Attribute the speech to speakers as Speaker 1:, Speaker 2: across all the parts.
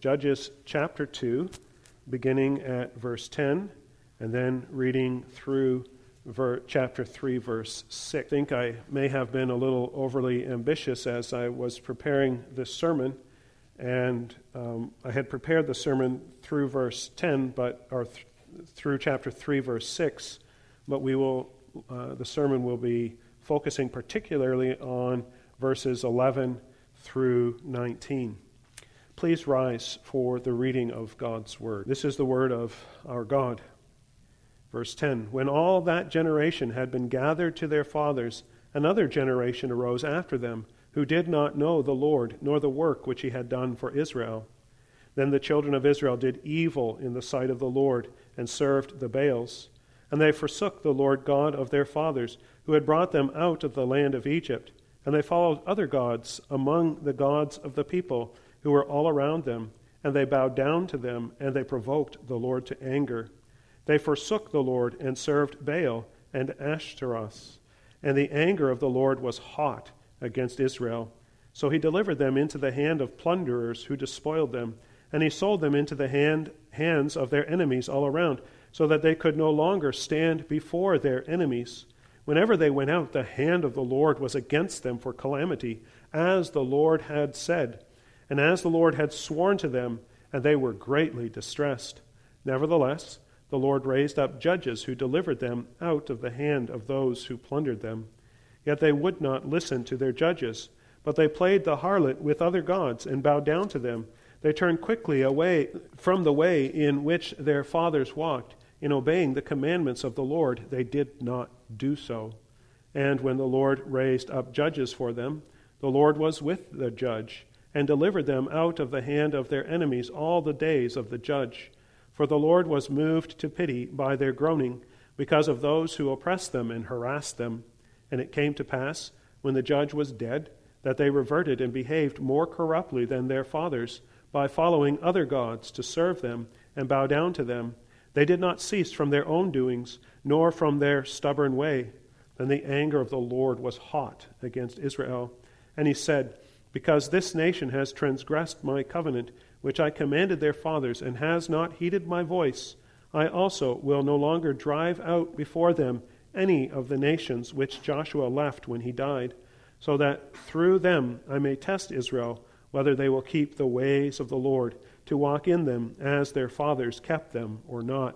Speaker 1: Judges chapter 2, beginning at verse 10, and then reading through chapter 3, verse 6. I think I may have been a little overly ambitious as I was preparing this sermon, and I had prepared the sermon through verse 10, through chapter 3, verse 6, but the sermon will be focusing particularly on verses 11 through 19. Please rise for the reading of God's word. This is the word of our God. Verse 10, when all that generation had been gathered to their fathers, another generation arose after them, who did not know the Lord, nor the work which he had done for Israel. Then the children of Israel did evil in the sight of the Lord, and served the Baals. And they forsook the Lord God of their fathers, who had brought them out of the land of Egypt. And they followed other gods among the gods of the people, who were all around them. And they bowed down to them, and they provoked the Lord to anger. They forsook the Lord, and served Baal and Ashtaroth. And the anger of the Lord was hot against Israel. So he delivered them into the hand of plunderers who despoiled them, and he sold them into the hands of their enemies all around, so that they could no longer stand before their enemies. Whenever they went out, the hand of the Lord was against them for calamity, as the Lord had said, and as the Lord had sworn to them, and they were greatly distressed. Nevertheless, the Lord raised up judges who delivered them out of the hand of those who plundered them. Yet they would not listen to their judges, but they played the harlot with other gods and bowed down to them. They turned quickly away from the way in which their fathers walked. In obeying the commandments of the Lord, they did not do so. And when the Lord raised up judges for them, the Lord was with the judge, and delivered them out of the hand of their enemies all the days of the judge. For the Lord was moved to pity by their groaning, because of those who oppressed them and harassed them. And it came to pass, when the judge was dead, that they reverted and behaved more corruptly than their fathers, by following other gods to serve them and bow down to them. They did not cease from their own doings, nor from their stubborn way. Then the anger of the Lord was hot against Israel. And he said, because this nation has transgressed my covenant, which I commanded their fathers, and has not heeded my voice, I also will no longer drive out before them any of the nations which Joshua left when he died, so that through them I may test Israel, whether they will keep the ways of the Lord, to walk in them as their fathers kept them or not.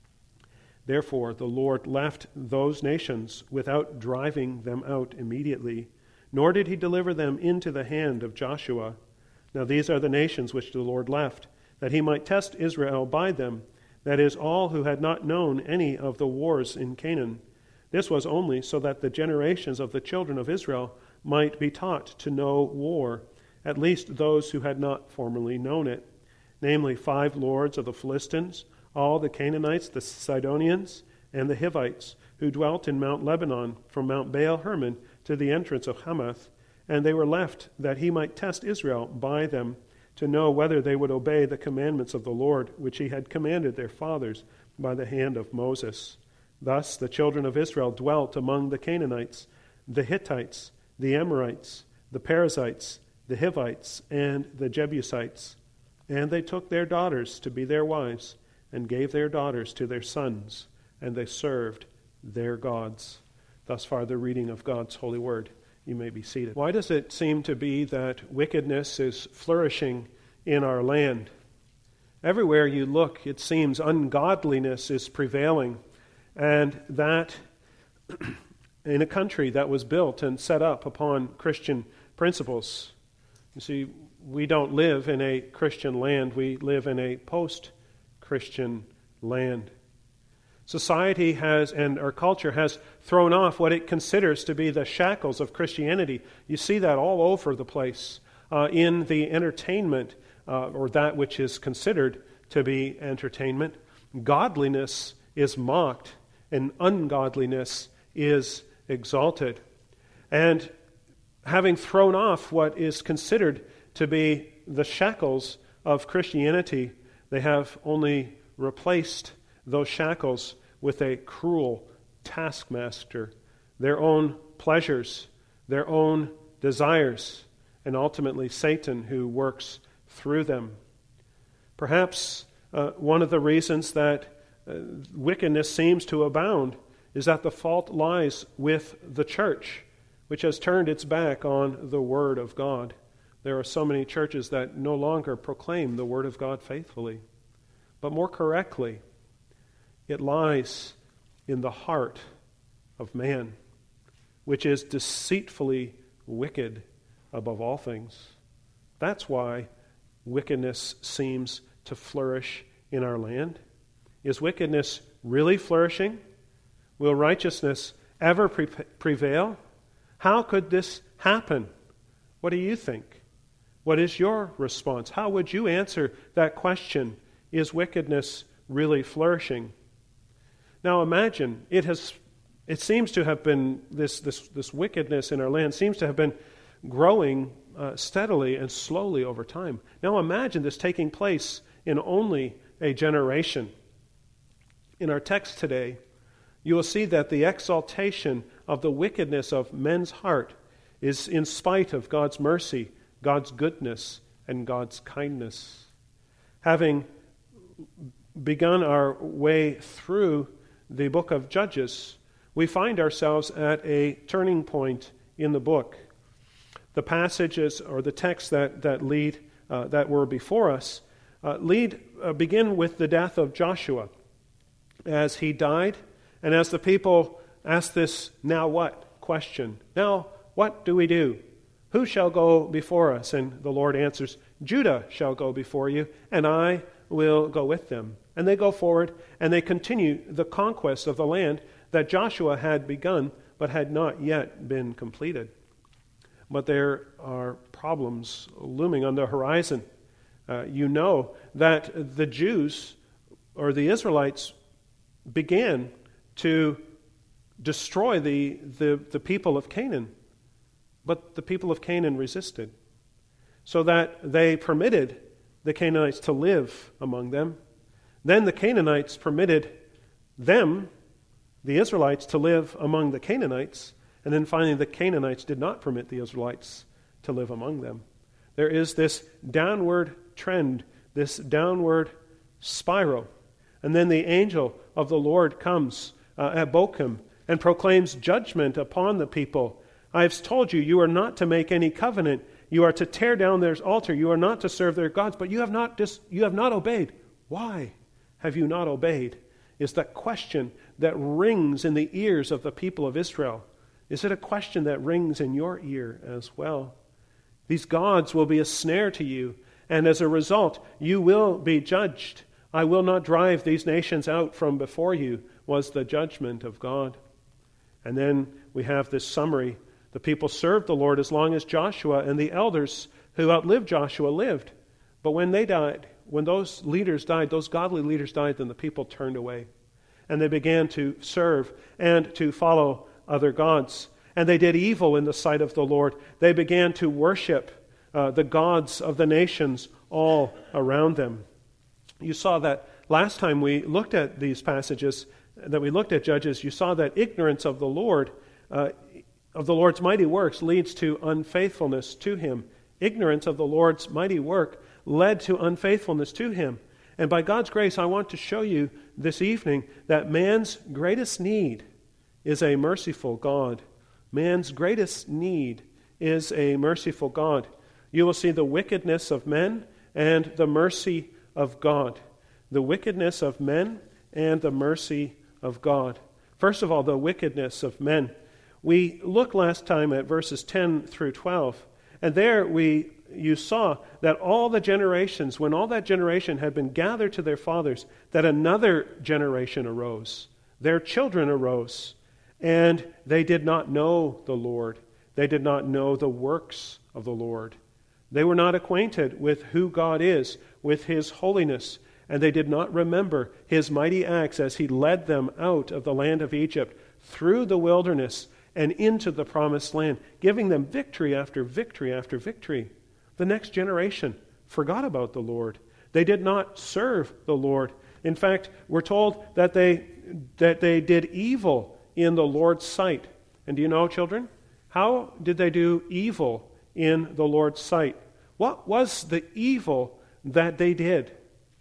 Speaker 1: Therefore the Lord left those nations without driving them out immediately, nor did he deliver them into the hand of Joshua. Now these are the nations which the Lord left, that he might test Israel by them, that is, all who had not known any of the wars in Canaan. This was only so that the generations of the children of Israel might be taught to know war, at least those who had not formerly known it, namely 5 lords of the Philistines, all the Canaanites, the Sidonians, and the Hivites, who dwelt in Mount Lebanon, from Mount Baal Hermon to the entrance of Hamath. And they were left that he might test Israel by them, to know whether they would obey the commandments of the Lord, which he had commanded their fathers by the hand of Moses. Thus the children of Israel dwelt among the Canaanites, the Hittites, the Amorites, the Perizzites, the Hivites, and the Jebusites. And they took their daughters to be their wives, and gave their daughters to their sons, and they served their gods. Thus far the reading of God's holy word. You may be seated. Why does it seem to be that wickedness is flourishing in our land? Everywhere you look, it seems ungodliness is prevailing, and that in a country that was built and set up upon Christian principles. You see, we don't live in a Christian land. We live in a post-Christian land. Society has, and our culture has, thrown off what it considers to be the shackles of Christianity. You see that all over the place in the entertainment, or that which is considered to be entertainment. Godliness is mocked, and ungodliness is exalted. And having thrown off what is considered to be the shackles of Christianity, they have only replaced those shackles with a cruel taskmaster, their own pleasures, their own desires, and ultimately Satan who works through them. Perhaps one of the reasons that wickedness seems to abound is that the fault lies with the church, which has turned its back on the Word of God. There are so many churches that no longer proclaim the Word of God faithfully. But more correctly, it lies in the heart of man, which is deceitfully wicked above all things. That's why wickedness seems to flourish in our land. Is wickedness really flourishing? Will righteousness ever prevail? How could this happen? What do you think? What is your response? How would you answer that question? Is wickedness really flourishing? Now imagine, it seems to have been, this wickedness in our land seems to have been growing steadily and slowly over time. Now imagine this taking place in only a generation. In our text today, you will see that the exaltation of the wickedness of men's heart is in spite of God's mercy, God's goodness, and God's kindness. Having begun our way through the book of Judges, we find ourselves at a turning point in the book. The passages or the texts that were before us begin with the death of Joshua as he died, and as the people asked this "now what?" question. Now what do we do? Who shall go before us? And the Lord answers, Judah shall go before you, and I will go with them. And they go forward, and they continue the conquest of the land that Joshua had begun, but had not yet been completed. But there are problems looming on the horizon. You know that the Jews, or the Israelites, began to destroy the people of Canaan. But the people of Canaan resisted, so that they permitted the Canaanites to live among them. Then the Canaanites permitted them, the Israelites, to live among the Canaanites. And then finally the Canaanites did not permit the Israelites to live among them. There is this downward trend, this downward spiral. And then the angel of the Lord comes at Bochum and proclaims judgment upon the people. I have told you, you are not to make any covenant. You are to tear down their altar. You are not to serve their gods. But you have not obeyed. Why have you not obeyed? Is that question that rings in the ears of the people of Israel. Is it a question that rings in your ear as well? These gods will be a snare to you, and as a result, you will be judged. I will not drive these nations out from before you, was the judgment of God. And then we have this summary. The people served the Lord as long as Joshua and the elders who outlived Joshua lived. But when they died, when those leaders died, those godly leaders died, then the people turned away. And they began to serve and to follow other gods. And they did evil in the sight of the Lord. They began to worship the gods of the nations all around them. You saw that last time we looked at these passages, that we looked at Judges, you saw that ignorance of the Lord, of the Lord's mighty works, leads to unfaithfulness to Him. Ignorance of the Lord's mighty work led to unfaithfulness to Him. And by God's grace, I want to show you this evening that man's greatest need is a merciful God. Man's greatest need is a merciful God. You will see the wickedness of men and the mercy of God. The wickedness of men and the mercy of God. First of all, the wickedness of men. We looked last time at verses 10 through 12, and there you saw that all the generations, when all that generation had been gathered to their fathers, that another generation arose. Their children arose, and they did not know the Lord. They did not know the works of the Lord. They were not acquainted with who God is, with His holiness, and they did not remember His mighty acts as He led them out of the land of Egypt, through the wilderness, and into the promised land, giving them victory after victory after victory. The next generation forgot about the Lord. They did not serve the Lord. In fact, we're told that they did evil in the Lord's sight. And do you know, children, how did they do evil in the Lord's sight? What was the evil that they did?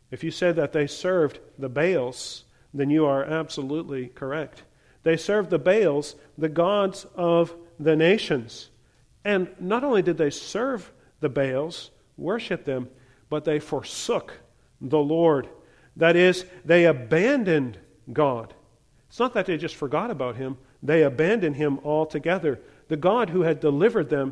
Speaker 1: If you said that they served the Baals, then you are absolutely correct. They served the Baals, the gods of the nations. And not only did they serve the Baals, worship them, but they forsook the Lord. That is, they abandoned God. It's not that they just forgot about him. They abandoned him altogether. The God who had delivered them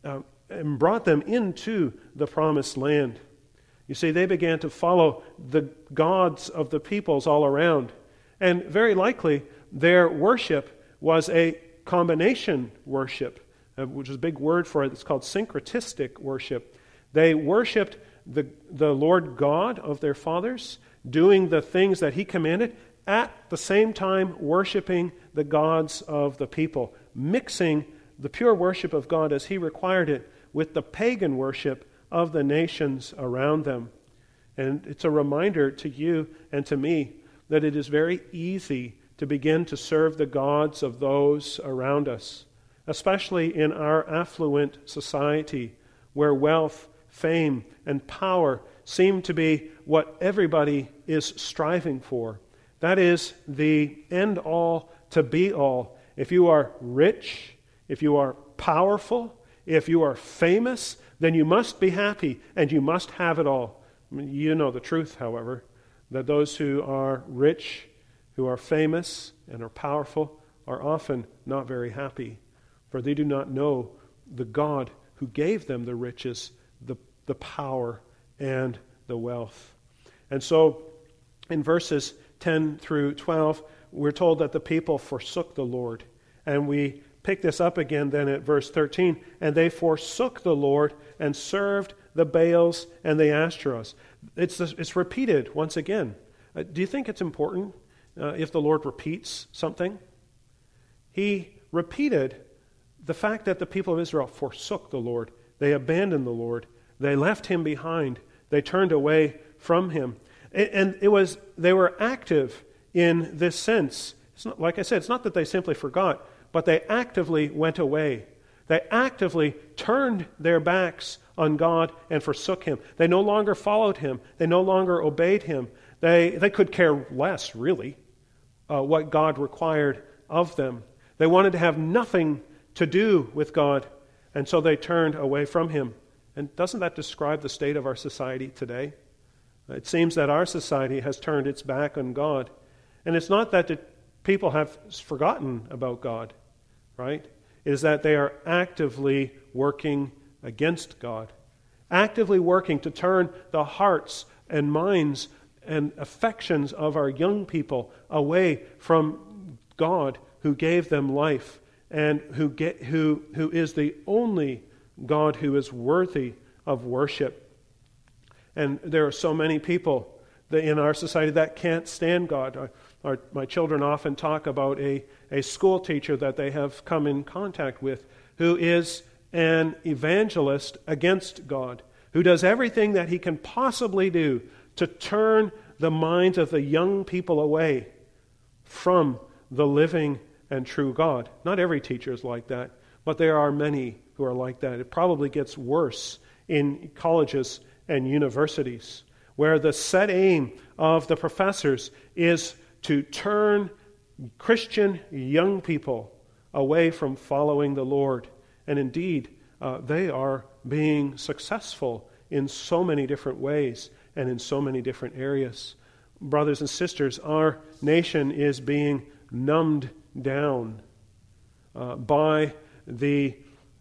Speaker 1: and brought them into the promised land. You see, they began to follow the gods of the peoples all around. And very likely, their worship was a combination worship, which is a big word for it. It's called syncretistic worship. They worshipped the Lord God of their fathers, doing the things that he commanded, at the same time worshiping the gods of the people, mixing the pure worship of God as he required it with the pagan worship of the nations around them. And it's a reminder to you and to me that it is very easy to begin to serve the gods of those around us, especially in our affluent society where wealth, fame, and power seem to be what everybody is striving for. That is the end-all to be-all. If you are rich, if you are powerful, if you are famous, then you must be happy and you must have it all. I mean, you know the truth, however, that those who are rich, who are famous and are powerful are often not very happy, for they do not know the God who gave them the riches, the power, and the wealth. And so in verses 10 through 12, we're told that the people forsook the Lord. And we pick this up again then at verse 13. And they forsook the Lord and served the Baals and the Ashtaroths. It's repeated once again. Do you think it's important if the Lord repeats something? He repeated the fact that the people of Israel forsook the Lord. They abandoned the Lord. They left him behind. They turned away from him. And they were active in this sense. It's not, like I said, it's not that they simply forgot, but they actively went away. They actively turned their backs on God and forsook him. They no longer followed him. They no longer obeyed him. They could care less, really, what God required of them. They wanted to have nothing to do with God, and so they turned away from him. And doesn't that describe the state of our society today? It seems that our society has turned its back on God. And it's not that the people have forgotten about God, right? It is that they are actively working against God, actively working to turn the hearts and minds and affections of our young people away from God who gave them life and who is the only God who is worthy of worship. And there are so many people in our society that can't stand God. My children often talk about a school teacher that they have come in contact with who is an evangelist against God, who does everything that he can possibly do to turn the minds of the young people away from the living and true God. Not every teacher is like that, but there are many who are like that. It probably gets worse in colleges and universities, where the set aim of the professors is to turn Christian young people away from following the Lord. And indeed, they are being successful in so many different ways and in so many different areas. Brothers and sisters, our nation is being numbed down by the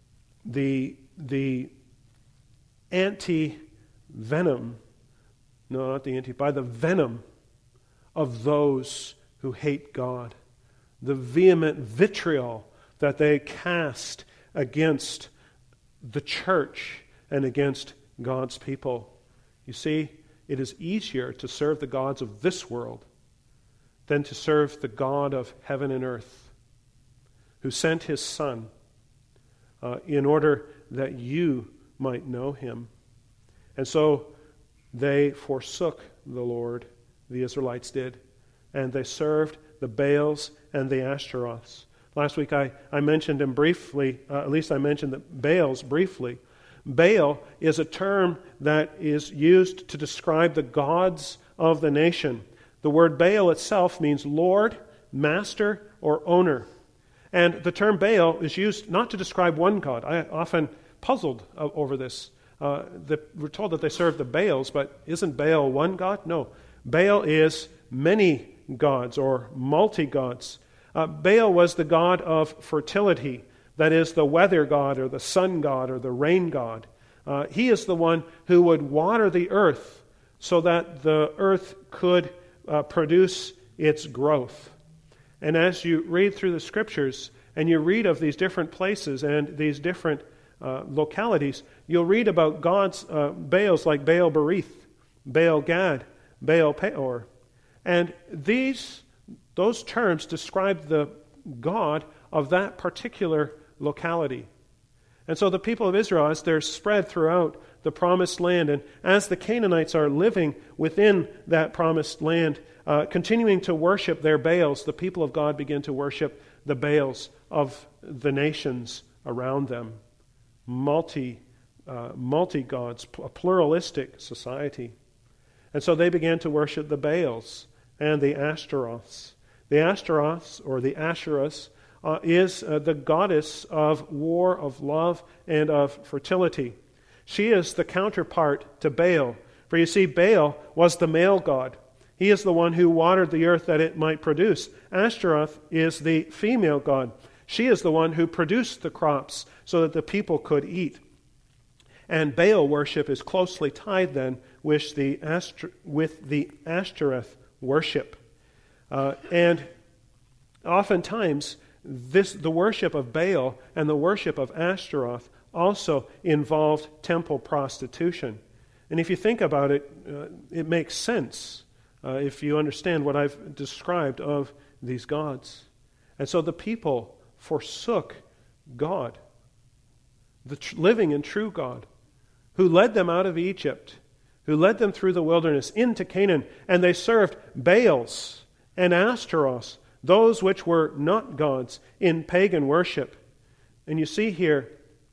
Speaker 1: anti-venom, no, not the anti, by the venom of those who hate God, the vehement vitriol that they cast against the church and against God's people. You see, it is easier to serve the gods of this world than to serve the God of heaven and earth, who sent his Son in order that you might know him. And so they forsook the Lord, the Israelites did, and they served the Baals and the Ashtaroths. Last week I mentioned them briefly, at least I mentioned the Baals briefly, Baal is a term that is used to describe the gods of the nation. The word Baal itself means Lord, Master, or Owner. And the term Baal is used not to describe one god. I often puzzled over this. We're told that they serve the Baals, but isn't Baal one god? No. Baal is many gods or multi-gods. Baal was the god of fertility, that is, the weather god or the sun god or the rain god. He is the one who would water the earth so that the earth could produce its growth. And as you read through the Scriptures and you read of these different places and these different localities, you'll read about gods, Baals like Baal Berith, Baal Gad, Baal Peor. And those terms describe the god of that particular locality. And so the people of Israel, as they're spread throughout the promised land, and as the Canaanites are living within that promised land, continuing to worship their Baals, the people of God begin to worship the Baals of the nations around them. Multi-gods, a pluralistic society. And so they began to worship the Baals and the Ashtaroths. The Ashtaroths, or the Asherahs, is the goddess of war, of love, and of fertility. She is the counterpart to Baal. For you see, Baal was the male god. He is the one who watered the earth that it might produce. Ashtaroth is the female god. She is the one who produced the crops so that the people could eat. And Baal worship is closely tied then with the Ashtoreth worship. And oftentimes, the worship of Baal and the worship of Ashtaroth also involved temple prostitution. And if you think about it, it makes sense if you understand what I've described of these gods. And so the people forsook God, the living and true God, who led them out of Egypt, who led them through the wilderness into Canaan, and they served Baals and Ashtaroths, those which were not gods, in pagan worship. And you see here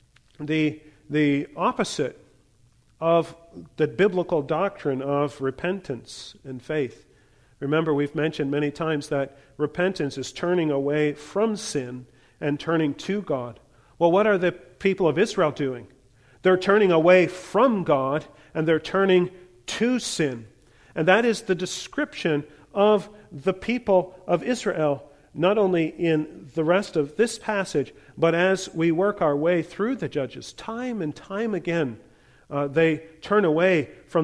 Speaker 1: the opposite of the biblical doctrine of repentance and faith. Remember, we've mentioned many times that repentance is turning away from sin and turning to God. Well, what are the people of Israel doing? They're turning away from God and they're turning to sin. And that is the description of the people of Israel, not only in the rest of this passage, but as we work our way through the Judges, time and time again, they turn away from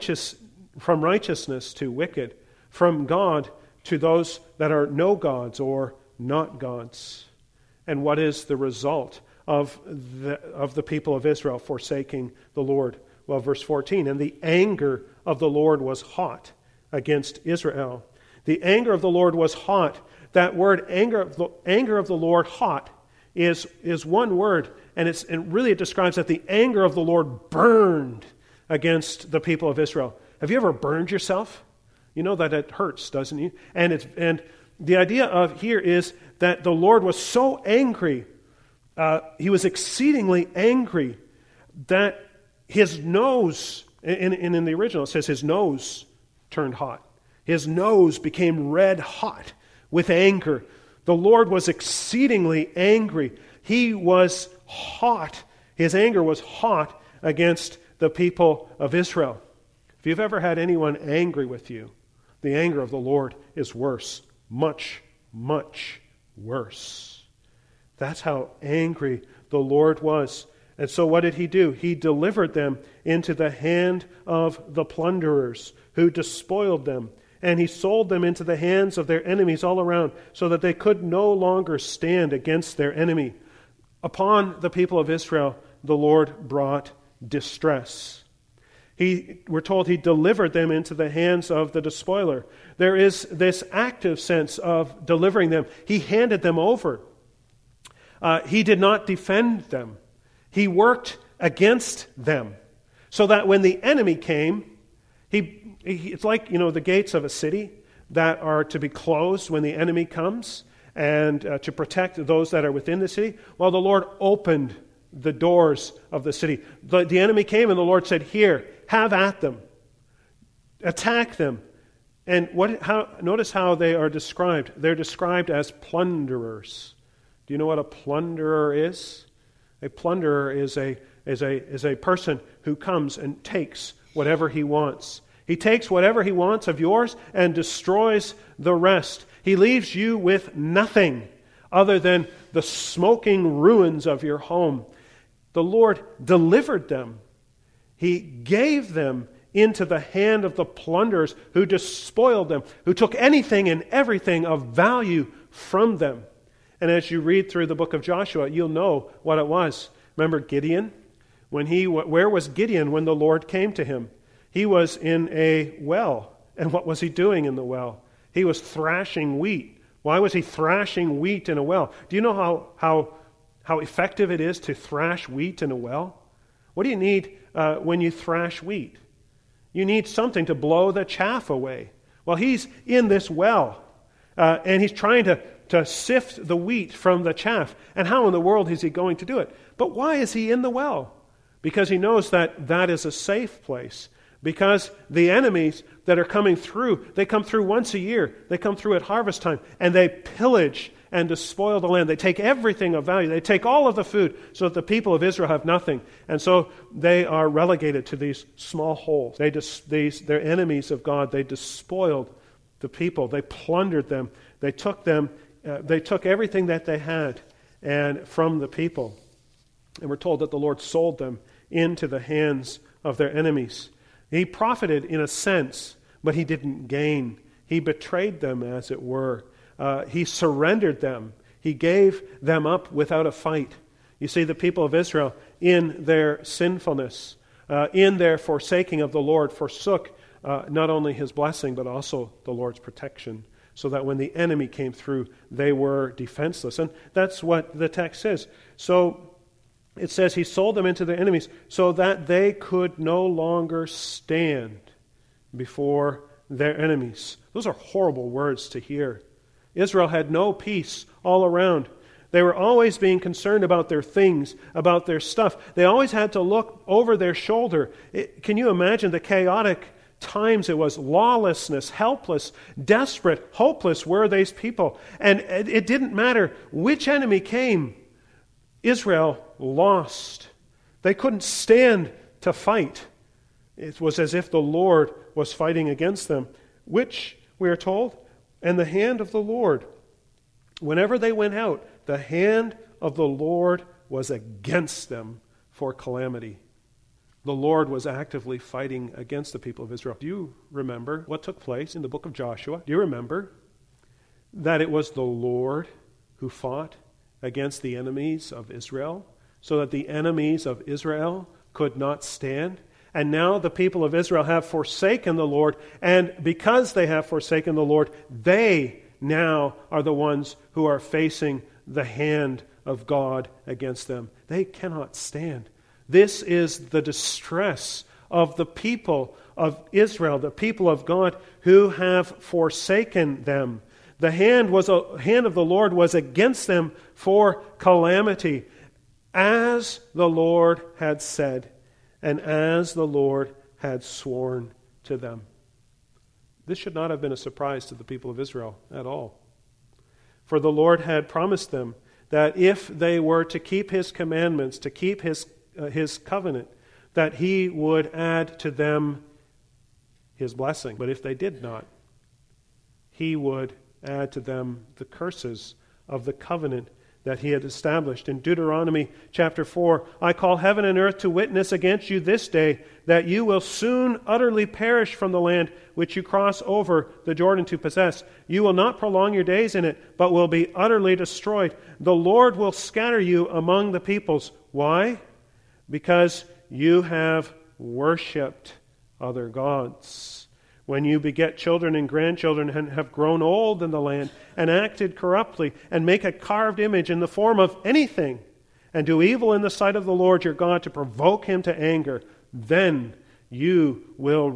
Speaker 1: righteousness to wicked, from God to those that are no gods or not gods. And what is the result of the people of Israel forsaking the Lord? Well, verse 14, and the anger of the Lord was hot against Israel. The anger of the Lord was hot. That word, anger of the Lord, hot, is one word, and it really describes that the anger of the Lord burned against the people of Israel. Have you ever burned yourself? You know that it hurts, doesn't it? And the idea of here is that the Lord was so angry, he was exceedingly angry, that his nose, and in the original it says his nose turned hot. His nose became red hot with anger. The Lord was exceedingly angry. He was hot. His anger was hot against the people of Israel. If you've ever had anyone angry with you, the anger of the Lord is worse. Much, much worse. That's how angry the Lord was. And so what did he do? He delivered them into the hand of the plunderers who despoiled them. And he sold them into the hands of their enemies all around, so that they could no longer stand against their enemy. Upon the people of Israel, the Lord brought distress. We're told he delivered them into the hands of the despoiler. There is this active sense of delivering them. He handed them over. He did not defend them. He worked against them, so that when the enemy came, it's like, the gates of a city that are to be closed when the enemy comes and to protect those that are within the city. Well, the Lord opened the doors of the city. The enemy came and the Lord said, "Here, have at them. Attack them." And notice how they are described. They're described as plunderers. Do you know what a plunderer is? A plunderer is a person who comes and takes whatever he wants. He takes whatever he wants of yours and destroys the rest. He leaves you with nothing other than the smoking ruins of your home. The Lord delivered them. He gave them into the hand of the plunderers who despoiled them, who took anything and everything of value from them. And as you read through the book of Joshua, you'll know what it was. Remember Gideon? Where was Gideon when the Lord came to him? He was in a well. And what was he doing in the well? He was thrashing wheat. Why was he thrashing wheat in a well? Do you know how effective it is to thrash wheat in a well? What do you need when you thrash wheat? You need something to blow the chaff away. Well, he's in this well, and he's trying to sift the wheat from the chaff. And how in the world is he going to do it? But why is he in the well? Because he knows that is a safe place. Because the enemies that are coming through, they come through once a year. They come through at harvest time, and they pillage and despoil the land. They take everything of value. They take all of the food so that the people of Israel have nothing. And so they are relegated to these small holes. They're enemies of God. They despoiled the people. They plundered them. They took everything that they had and from the people. And we're told that the Lord sold them into the hands of their enemies. He profited in a sense, but he didn't gain. He betrayed them, as it were. He surrendered them. He gave them up without a fight. You see, the people of Israel, in their sinfulness, in their forsaking of the Lord, forsook not only his blessing, but also the Lord's protection, so that when the enemy came through, they were defenseless. And that's what the text says. So it says he sold them into their enemies so that they could no longer stand before their enemies. Those are horrible words to hear. Israel had no peace all around. They were always being concerned about their things, about their stuff. They always had to look over their shoulder. Can you imagine the chaotic times it was? Lawlessness, helpless, desperate, hopeless were these people. And it didn't matter which enemy came. Israel lost. They couldn't stand to fight. It was as if the Lord was fighting against them, which, we are told, and the hand of the Lord, whenever they went out, the hand of the Lord was against them for calamity. The Lord was actively fighting against the people of Israel. Do you remember what took place in the book of Joshua? Do you remember that it was the Lord who fought against the enemies of Israel, so that the enemies of Israel could not stand? And now the people of Israel have forsaken the Lord, and because they have forsaken the Lord, they now are the ones who are facing the hand of God against them. They cannot stand. This is the distress of the people of Israel, the people of God who have forsaken them. The hand of the Lord was against them for calamity, as the Lord had said, and as the Lord had sworn to them. This should not have been a surprise to the people of Israel at all. For the Lord had promised them that if they were to keep his commandments, to keep his covenant, that he would add to them his blessing. But if they did not, he would add to them the curses of the covenant that he had established. In Deuteronomy chapter 4, I call heaven and earth to witness against you this day that you will soon utterly perish from the land which you cross over the Jordan to possess. You will not prolong your days in it, but will be utterly destroyed. The Lord will scatter you among the peoples. Why? Because you have worshipped other gods. When you beget children and grandchildren and have grown old in the land and acted corruptly and make a carved image in the form of anything and do evil in the sight of the Lord your God to provoke him to anger, then you will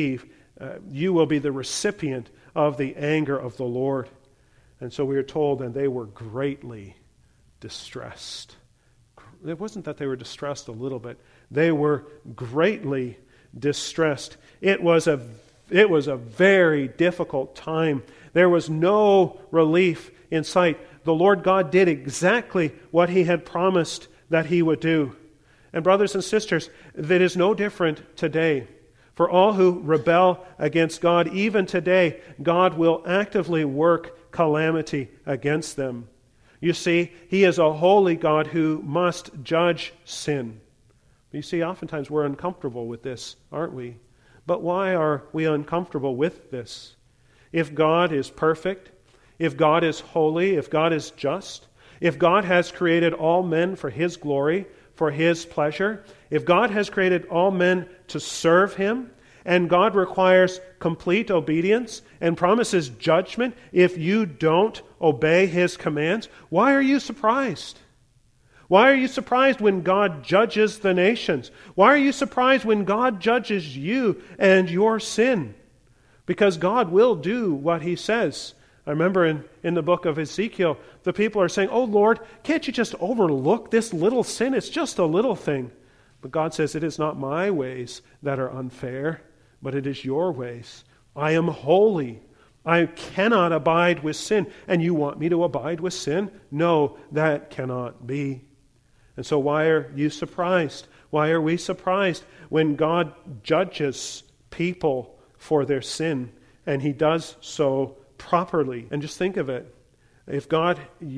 Speaker 1: be the recipient of the anger of the Lord. And so we are told, and they were greatly distressed. it wasn't that they were distressed a little bit. They were greatly distressed. It was a very difficult time. There was no relief in sight. The Lord God did exactly what He had promised that He would do. And brothers and sisters, that is no different today. For all who rebel against God, even today, God will actively work calamity against them. You see, He is a holy God who must judge sin. You see, oftentimes we're uncomfortable with this, aren't we? But why are we uncomfortable with this? If God is perfect, if God is holy, if God is just, if God has created all men for His glory, for His pleasure, if God has created all men to serve Him, and God requires complete obedience and promises judgment if you don't obey His commands, why are you surprised? Why are you surprised when God judges the nations? Why are you surprised when God judges you and your sin? Because God will do what He says. I remember in the book of Ezekiel, the people are saying, "Oh Lord, can't you just overlook this little sin? It's just a little thing." But God says, "It is not my ways that are unfair, but it is your ways. I am holy. I cannot abide with sin. And you want me to abide with sin? No, that cannot be." And so why are you surprised? Why are we surprised when God judges people for their sin, and He does so properly? And just think of it. If God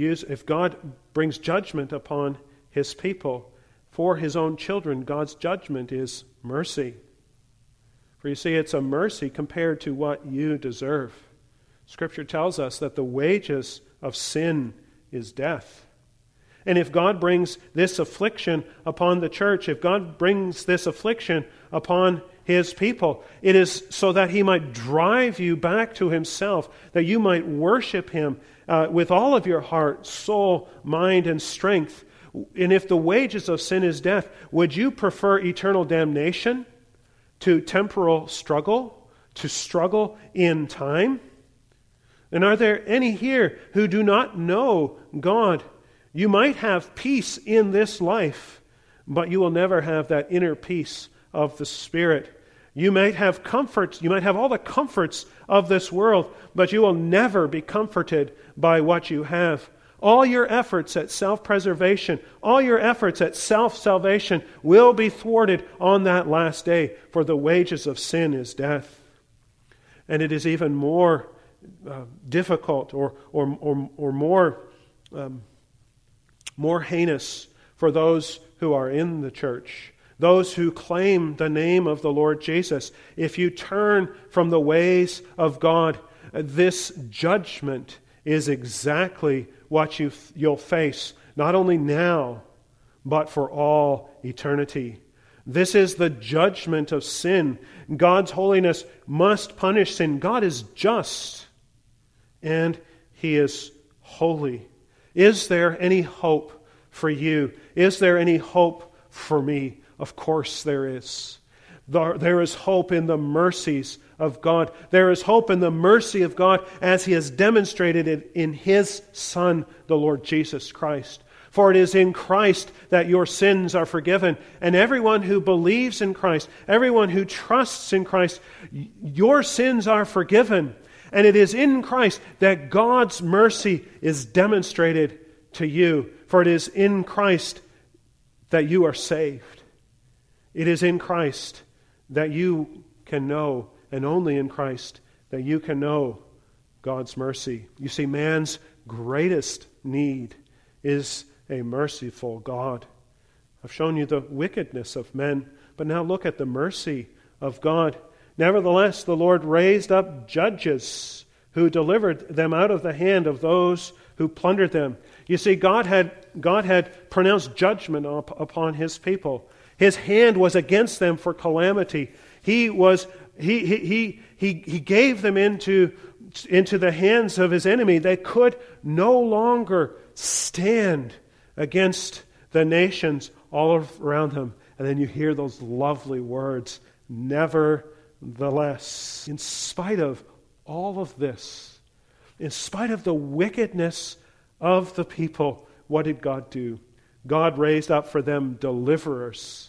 Speaker 1: brings judgment upon His people for His own children, God's judgment is mercy. For you see, it's a mercy compared to what you deserve. Scripture tells us that the wages of sin is death. And if God brings this affliction upon the church, if God brings this affliction upon His people, it is so that He might drive you back to Himself, that you might worship Him with all of your heart, soul, mind, and strength. And if the wages of sin is death, would you prefer eternal damnation to temporal struggle, to struggle in time? And are there any here who do not know God? You might have peace in this life, but you will never have that inner peace of the Spirit. You might have comforts, you might have all the comforts of this world, but you will never be comforted by what you have. All your efforts at self-preservation, all your efforts at self-salvation will be thwarted on that last day, for the wages of sin is death. And it is even more difficult or more heinous for those who are in the church, those who claim the name of the Lord Jesus. If you turn from the ways of God, this judgment is exactly what you'll face, not only now, but for all eternity. This is the judgment of sin. God's holiness must punish sin. God is just, and He is holy. Is there any hope for you? Is there any hope for me? Of course there is. There is hope in the mercies of God. There is hope in the mercy of God as He has demonstrated it in His Son, the Lord Jesus Christ. For it is in Christ that your sins are forgiven. And everyone who believes in Christ, everyone who trusts in Christ, your sins are forgiven. And it is in Christ that God's mercy is demonstrated to you. For it is in Christ that you are saved. It is in Christ that you can know, and only in Christ, that you can know God's mercy. You see, man's greatest need is a merciful God. I've shown you the wickedness of men, but now look at the mercy of God. Nevertheless, the Lord raised up judges who delivered them out of the hand of those who plundered them. You see, God had pronounced judgment upon His people. His hand was against them for calamity. He gave them into the hands of His enemy. They could no longer stand against the nations all around them. And then you hear those lovely words, nevertheless. In spite of all of this, in spite of the wickedness of the people, what did God do? God raised up for them deliverers,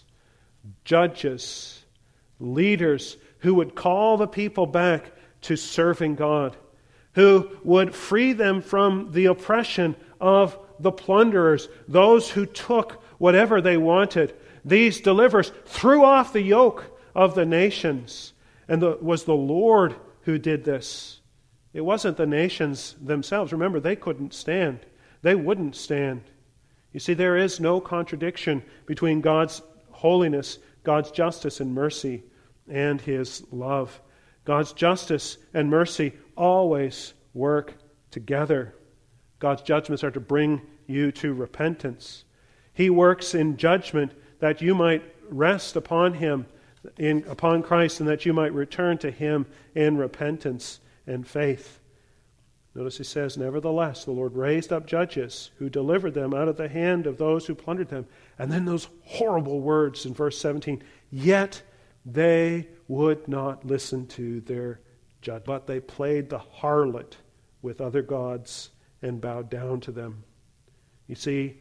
Speaker 1: judges, leaders who would call the people back to serving God, who would free them from the oppression of the plunderers, those who took whatever they wanted. These deliverers threw off the yoke of the nations, and it was the Lord who did this. It wasn't the nations themselves. Remember, they couldn't stand. They wouldn't stand. You see, there is no contradiction between God's holiness, God's justice and mercy, and His love. God's justice and mercy always work together. God's judgments are to bring you to repentance. He works in judgment that you might rest upon Him, upon Christ, and that you might return to Him in repentance and faith. Notice he says, nevertheless, the Lord raised up judges who delivered them out of the hand of those who plundered them. And then those horrible words in verse 17, yet they would not listen to their judge, but they played the harlot with other gods and bowed down to them. You see,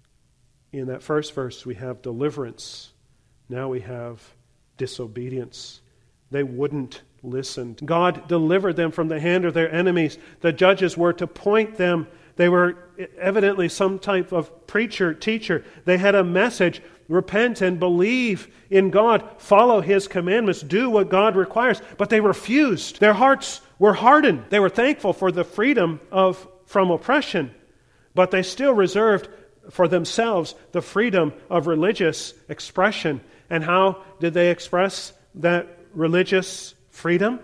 Speaker 1: in that first verse we have deliverance. Now we have disobedience. They wouldn't listen. God delivered them from the hand of their enemies. The judges were to point them. They were evidently some type of preacher, teacher. They had a message. Repent and believe in God. Follow His commandments. Do what God requires. But they refused. Their hearts were hardened. They were thankful for the freedom from oppression, but they still reserved for themselves the freedom of religious expression. And how did they express that religious freedom?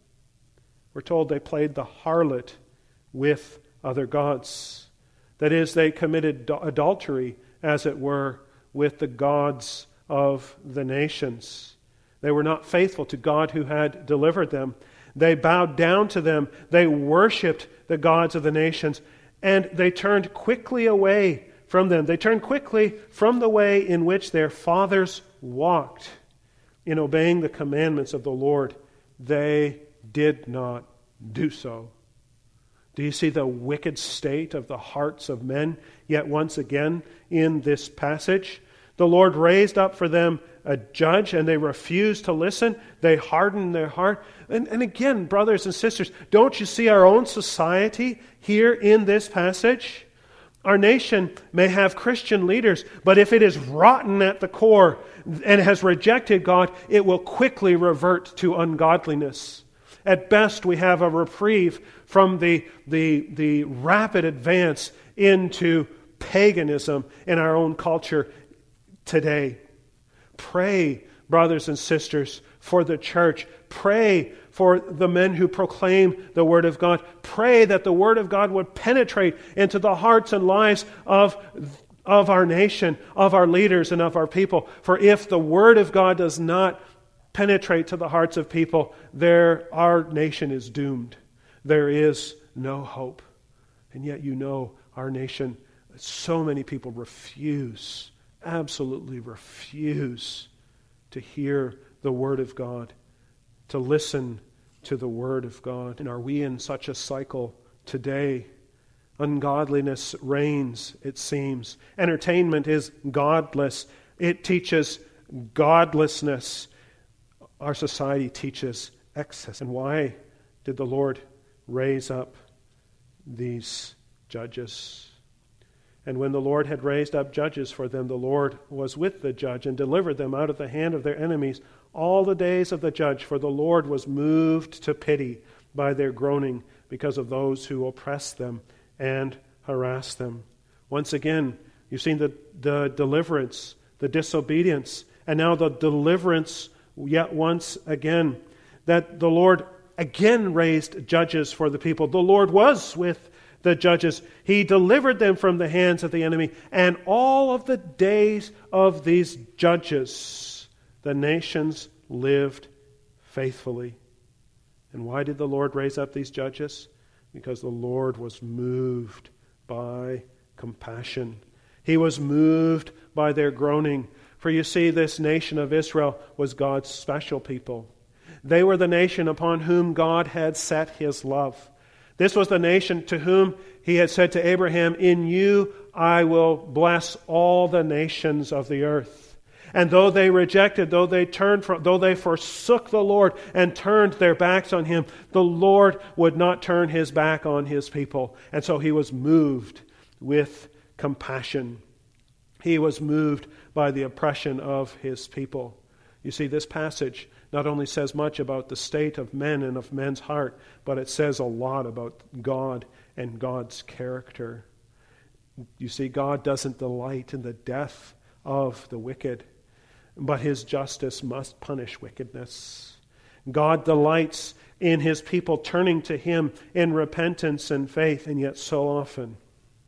Speaker 1: We're told they played the harlot with other gods. That is, they committed adultery, as it were, with the gods of the nations. They were not faithful to God who had delivered them. They bowed down to them. They worshipped the gods of the nations, and they turned quickly away from them. They turned quickly from the way in which their fathers walked in obeying the commandments of the Lord. They did not do so. Do you see the wicked state of the hearts of men yet once again in this passage? The Lord raised up for them a judge, and they refused to listen. They hardened their heart. And again, brothers and sisters, don't you see our own society here in this passage? Our nation may have Christian leaders, but if it is rotten at the core and has rejected God, it will quickly revert to ungodliness. At best, we have a reprieve from the rapid advance into paganism in our own culture today. Pray, brothers and sisters, for the church. Pray for the men who proclaim the Word of God. Pray that the Word of God would penetrate into the hearts and lives of our nation, of our leaders, and of our people. For if the Word of God does not penetrate to the hearts of people, our nation is doomed. There is no hope. And yet our nation, so many people absolutely refuse to hear the Word of God, to listen to the Word of God. And are we in such a cycle today? Ungodliness reigns, it seems. Entertainment is godless. It teaches godlessness. Our society teaches excess. And why did the Lord raise up these judges? And when the Lord had raised up judges for them, the Lord was with the judge and delivered them out of the hand of their enemies all the days of the judge, for the Lord was moved to pity by their groaning because of those who oppressed them and harassed them. Once again, you've seen the deliverance, the disobedience, and now the deliverance yet once again, that the Lord again raised judges for the people. The Lord was with the judges. He delivered them from the hands of the enemy, and all of the days of these judges, the nations lived faithfully. And why did the Lord raise up these judges? Because the Lord was moved by compassion. He was moved by their groaning. For you see, this nation of Israel was God's special people. They were the nation upon whom God had set His love. This was the nation to whom He had said to Abraham, "In you I will bless all the nations of the earth. And though they rejected, though they forsook the Lord and turned their backs on Him, the Lord would not turn His back on His people. And so He was moved with compassion. He was moved by the oppression of His people. You see, this passage not only says much about the state of men and of men's heart, but it says a lot about God and God's character. You see, God doesn't delight in the death of the wicked, but His justice must punish wickedness. God delights in His people turning to Him in repentance and faith, and yet so often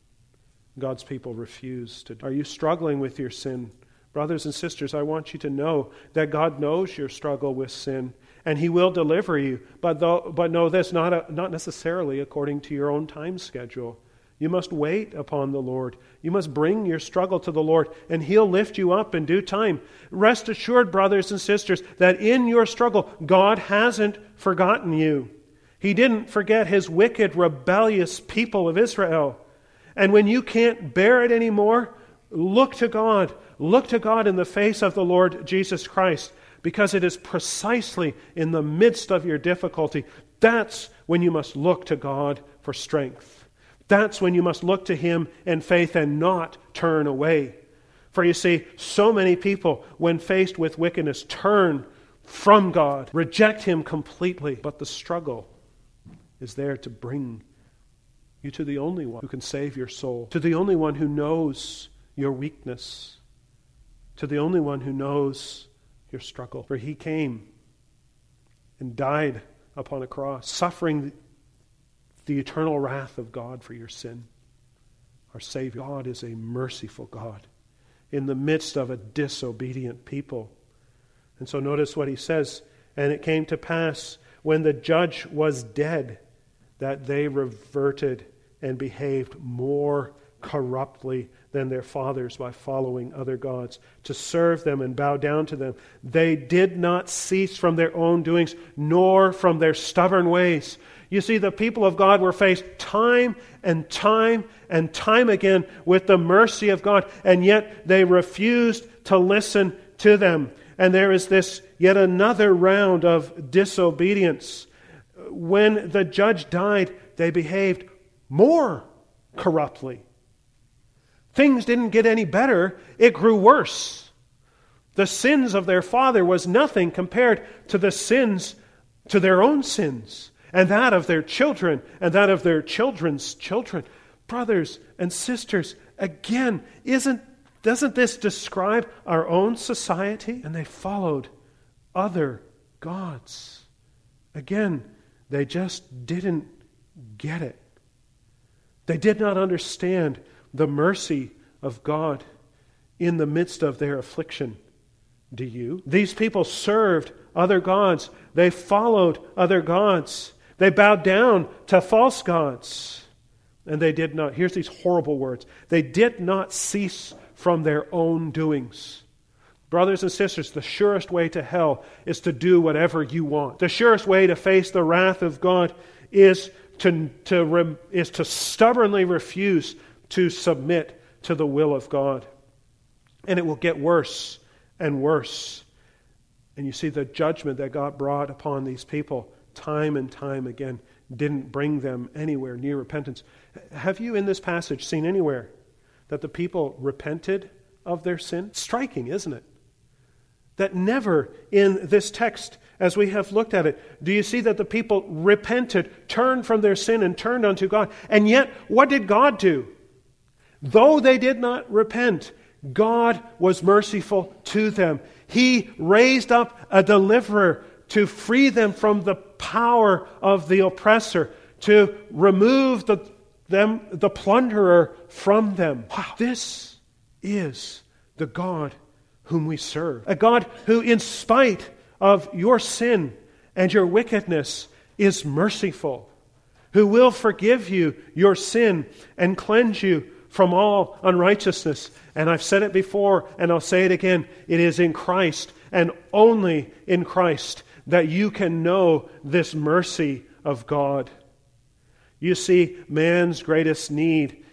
Speaker 1: God's people refuse to. Are you struggling with your sin? Brothers and sisters, I want you to know that God knows your struggle with sin, and He will deliver you. But know this, not necessarily according to your own time schedule. You must wait upon the Lord. You must bring your struggle to the Lord, and He'll lift you up in due time. Rest assured, brothers and sisters, that in your struggle, God hasn't forgotten you. He didn't forget His wicked, rebellious people of Israel. And when you can't bear it anymore, look to God. Look to God in the face of the Lord Jesus Christ, because it is precisely in the midst of your difficulty. That's when you must look to God for strength. That's when you must look to Him in faith and not turn away. For you see, so many people, when faced with wickedness, turn from God, reject Him completely. But the struggle is there to bring you to the only one who can save your soul, to the only one who knows your weakness, to the only one who knows your struggle. For He came and died upon a cross, suffering the eternal wrath of God for your sin. Our Savior, God, is a merciful God in the midst of a disobedient people. And so notice what He says, and it came to pass when the judge was dead that they reverted and behaved more corruptly than their fathers by following other gods, to serve them and bow down to them. They did not cease from their own doings, nor from their stubborn ways. You see, the people of God were faced time and time and time again with the mercy of God, and yet they refused to listen to them. And there is this yet another round of disobedience. When the judge died, they behaved more corruptly. Things didn't get any better, it grew worse. The sins of their father was nothing compared to the sins, to their own sins, and that of their children, and that of their children's children. Brothers and sisters, again, doesn't this describe our own society? And they followed other gods. Again, they just didn't get it. They did not understand the mercy of God in the midst of their affliction. Do you? These people served other gods. They followed other gods. They bowed down to false gods. And they did not, here's these horrible words, they did not cease from their own doings. Brothers and sisters, the surest way to hell is to do whatever you want. The surest way to face the wrath of God is to stubbornly refuse to submit to the will of God. And it will get worse and worse. And you see, the judgment that God brought upon these people time and time again didn't bring them anywhere near repentance. Have you in this passage seen anywhere that the people repented of their sin? Striking, isn't it? That never in this text, as we have looked at it, do you see that the people repented, turned from their sin and turned unto God. And yet, what did God do? Though they did not repent, God was merciful to them. He raised up a deliverer to free them from the power of the oppressor, to remove the plunderer from them. Wow. This is the God whom we serve. A God who, in spite of your sin and your wickedness, is merciful, who will forgive you your sin and cleanse you from all unrighteousness. And I've said it before, and I'll say it again. It is in Christ, and only in Christ, that you can know this mercy of God. You see, man's greatest need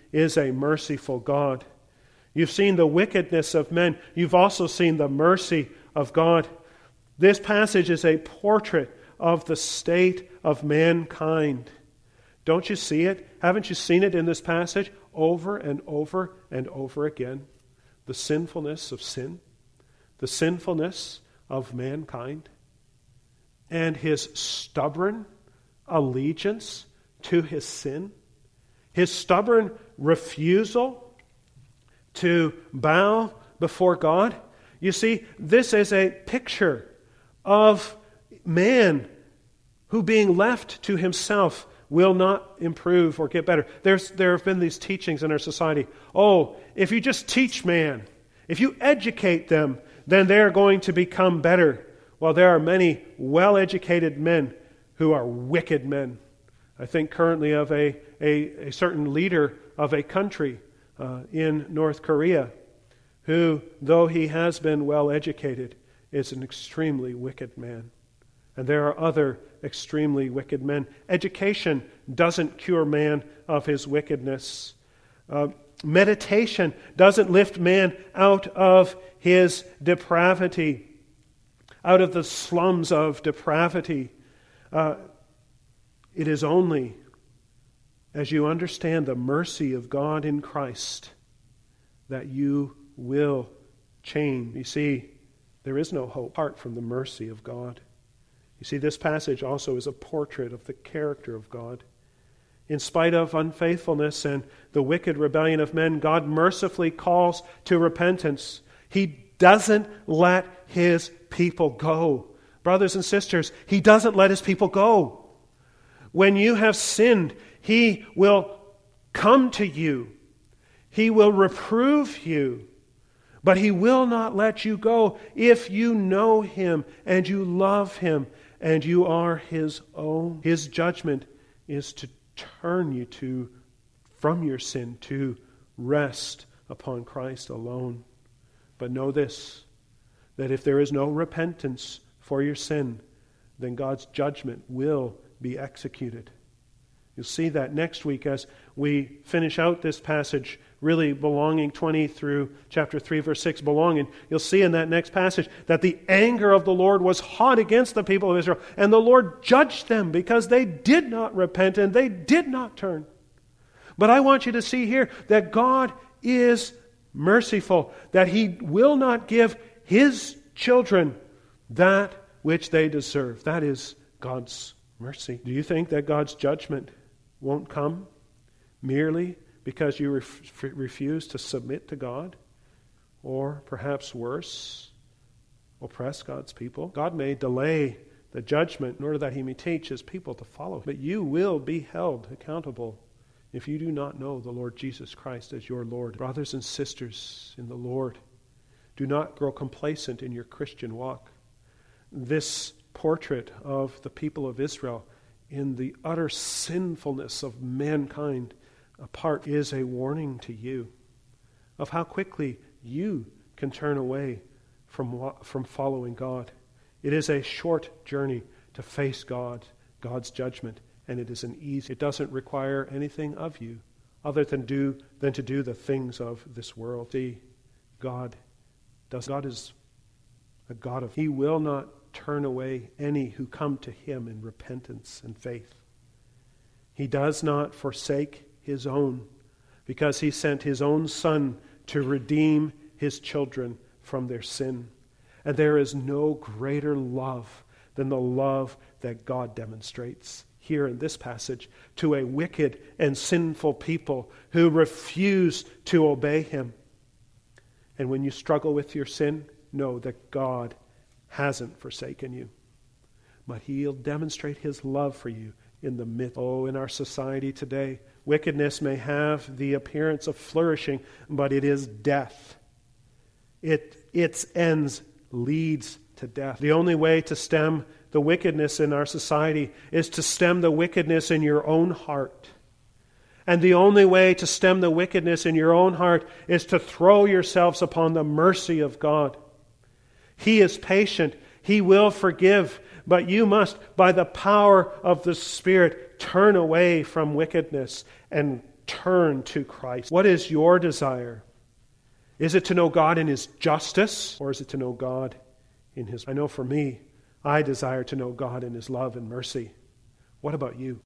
Speaker 1: is a merciful God. You've seen the wickedness of men. You've also seen the mercy of God. This passage is a portrait of the state of mankind. Don't you see it? Haven't you seen it in this passage over and over and over again? The sinfulness of sin, the sinfulness of mankind, and his stubborn allegiance to his sin, his stubborn refusal to bow before God. You see, this is a picture of man who, being left to himself, will not improve or get better. There have been these teachings in our society. Oh, if you just teach man, if you educate them, then they're going to become better. Well, there are many well-educated men who are wicked men. I think currently of a certain leader of a country in North Korea who, though he has been well-educated, is an extremely wicked man. And there are other extremely wicked men. Education doesn't cure man of his wickedness. Meditation doesn't lift man out of his depravity, out of the slums of depravity. It is only as you understand the mercy of God in Christ that you will change. You see, there is no hope apart from the mercy of God. You see, this passage also is a portrait of the character of God. In spite of unfaithfulness and the wicked rebellion of men, God mercifully calls to repentance. He doesn't let His people go. Brothers and sisters, He doesn't let His people go. When you have sinned, He will come to you. He will reprove you. But He will not let you go if you know Him and you love Him and you are His own. His judgment is to turn you from your sin to rest upon Christ alone. But know this, that if there is no repentance for your sin, then God's judgment will be executed. You'll see that next week as we finish out this passage, really belonging 20 through chapter 3, verse 6, belonging. You'll see in that next passage that the anger of the Lord was hot against the people of Israel, and the Lord judged them because they did not repent and they did not turn. But I want you to see here that God is merciful, that He will not give His children that which they deserve. That is God's mercy. Do you think that God's judgment won't come merely because you refuse to submit to God? Or perhaps worse, oppress God's people? God may delay the judgment in order that He may teach His people to follow Him. But you will be held accountable if you do not know the Lord Jesus Christ as your Lord. Brothers and sisters in the Lord, do not grow complacent in your Christian walk. This portrait of the people of Israel in the utter sinfulness of mankind apart is a warning to you of how quickly you can turn away from following God. It is a short journey to face God's judgment, and it is it doesn't require anything of you other than to do the things of this world. See, God is a God of He will not turn away any who come to Him in repentance and faith. He does not forsake His own, because He sent His own Son to redeem His children from their sin. And there is no greater love than the love that God demonstrates here in this passage to a wicked and sinful people who refuse to obey Him. And when you struggle with your sin, know that God hasn't forsaken you, but He'll demonstrate His love for you in the midst. Oh, in our society today, wickedness may have the appearance of flourishing, but it is death. Its ends leads to death. The only way to stem the wickedness in our society is to stem the wickedness in your own heart. And the only way to stem the wickedness in your own heart is to throw yourselves upon the mercy of God. He is patient. He will forgive. But you must, by the power of the Spirit, turn away from wickedness and turn to Christ. What is your desire? Is it to know God in His justice, or is it to know God in His... I know for me, I desire to know God in His love and mercy. What about you?